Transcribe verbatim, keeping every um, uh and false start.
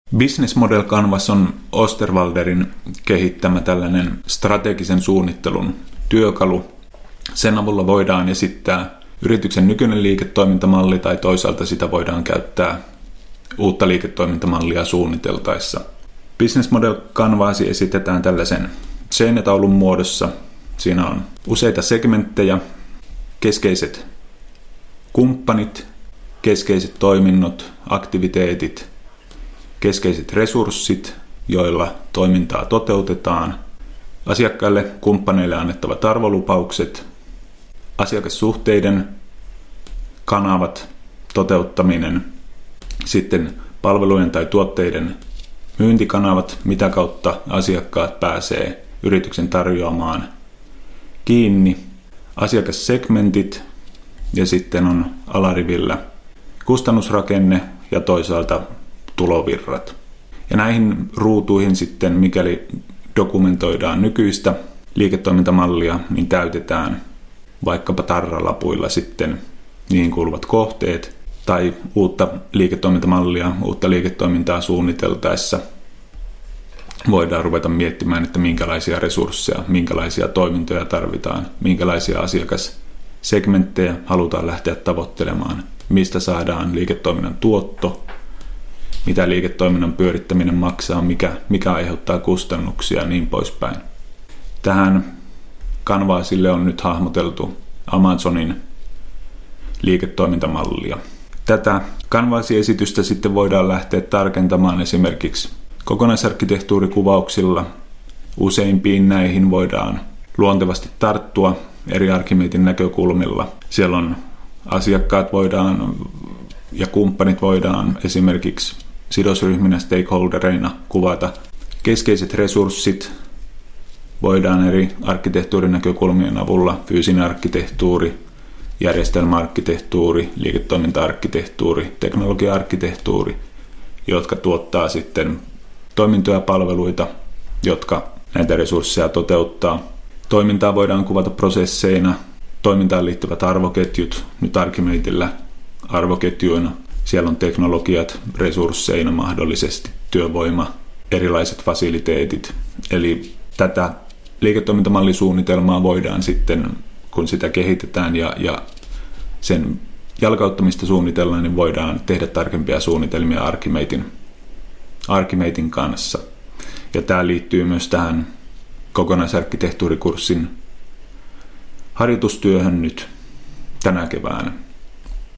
Business Model Canvas on Osterwalderin kehittämä tällainen strategisen suunnittelun työkalu. Sen avulla voidaan esittää yrityksen nykyinen liiketoimintamalli tai toisaalta sitä voidaan käyttää uutta liiketoimintamallia suunniteltaessa. Business Model Canvasi esitetään tällaisen seinätaulun muodossa. Siinä on useita segmenttejä, keskeiset kumppanit, keskeiset toiminnot, aktiviteetit, keskeiset resurssit, joilla toimintaa toteutetaan, asiakkaille, kumppaneille annettavat arvolupaukset, asiakassuhteiden kanavat, toteuttaminen, sitten palvelujen tai tuotteiden myyntikanavat, mitä kautta asiakkaat pääsee yrityksen tarjoamaan kiinni, asiakassegmentit ja sitten on alarivillä kustannusrakenne ja toisaalta tulovirrat. Ja näihin ruutuihin sitten, mikäli dokumentoidaan nykyistä liiketoimintamallia, niin täytetään vaikkapa tarralapuilla sitten niihin kuuluvat kohteet tai uutta liiketoimintamallia, uutta liiketoimintaa suunniteltaessa voidaan ruveta miettimään, että minkälaisia resursseja, minkälaisia toimintoja tarvitaan, minkälaisia asiakassegmenttejä halutaan lähteä tavoittelemaan, mistä saadaan liiketoiminnan tuotto, mitä liiketoiminnan pyörittäminen maksaa, mikä, mikä aiheuttaa kustannuksia ja niin poispäin. Tähän Canvasille on nyt hahmoteltu Amazonin liiketoimintamallia. Tätä Canvas-esitystä sitten voidaan lähteä tarkentamaan esimerkiksi kokonaisarkkitehtuurikuvauksilla. Useimpiin näihin voidaan luontevasti tarttua eri Archimedin näkökulmilla. Siellä on asiakkaat voidaan ja kumppanit voidaan esimerkiksi sidosryhminä, stakeholdereina kuvata. Keskeiset resurssit voidaan eri arkkitehtuurin näkökulmien avulla, fyysinen arkkitehtuuri, järjestelmäarkkitehtuuri, liiketoiminta-arkkitehtuuri, teknologia-arkkitehtuuri, jotka tuottaa sitten toimintoja ja palveluita, jotka näitä resursseja toteuttaa. Toimintaa voidaan kuvata prosesseina, toimintaan liittyvät arvoketjut, nyt Archimedillä arvoketjuina. Siellä on teknologiat resursseina mahdollisesti, työvoima, erilaiset fasiliteetit. Eli tätä liiketoimintamallisuunnitelmaa voidaan sitten, kun sitä kehitetään ja, ja sen jalkauttamista suunnitellaan, niin voidaan tehdä tarkempia suunnitelmia Archimedin, Archimedin kanssa. Ja tämä liittyy myös tähän kokonaisarkkitehtuurikurssin harjoitustyöhön nyt tänä keväänä.